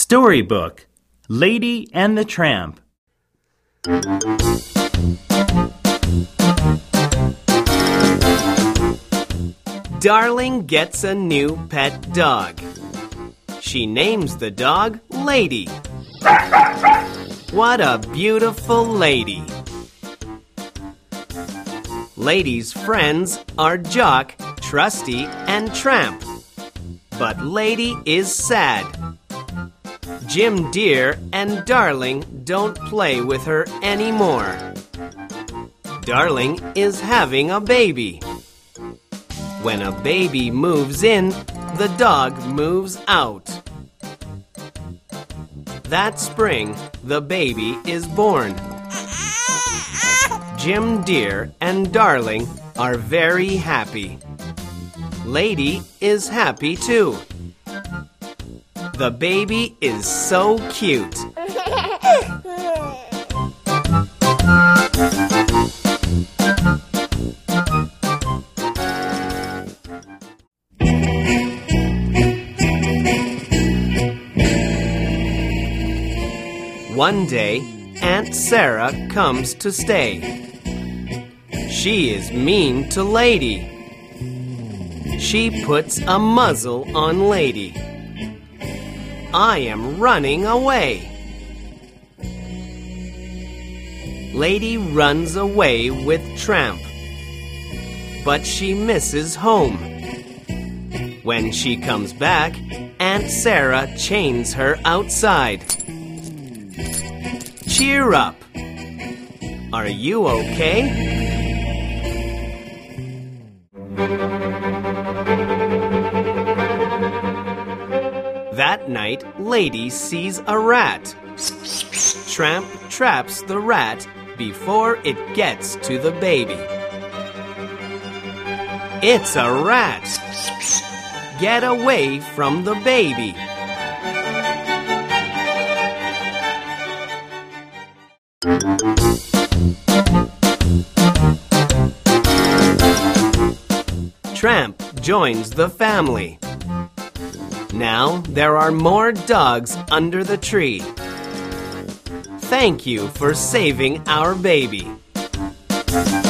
Storybook, Lady and the Tramp. Darling gets a new pet dog. She names the dog Lady. What a beautiful lady! Lady's friends are Jock, Trusty, and Tramp. But Lady is sad. Jim Dear and Darling don't play with her anymore. Darling is having a baby. When a baby moves in, the dog moves out. That spring, the baby is born. Jim Dear and Darling are very happy. Lady is happy too. The baby is so cute. One day, Aunt Sarah comes to stay. She is mean to Lady. She puts a muzzle on Lady. I am running away. Lady runs away with Tramp, but she misses home. When she comes back, Aunt Sarah chains her outside. Cheer up! Are you okay? That night, Lady sees a rat. Tramp traps the rat before it gets to the baby. It's a rat! Get away from the baby! Tramp joins the family. Now there are more dogs under the tree. Thank you for saving our baby.